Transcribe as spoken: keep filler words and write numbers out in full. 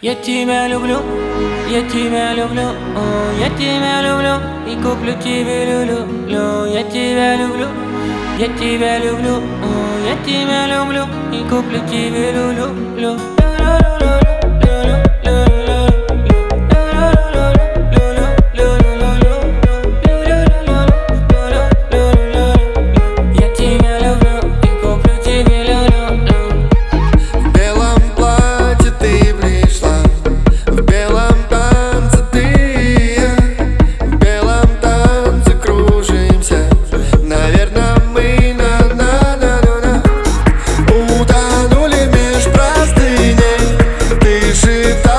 Я тебя люблю, я тебя люблю, о, я тебя люблю и куплю тебе люлю. Я тебя люблю, я тебя люблю, о, я тебя люблю и куплю тебе люлю. Утонули меж простыней, ты шептала.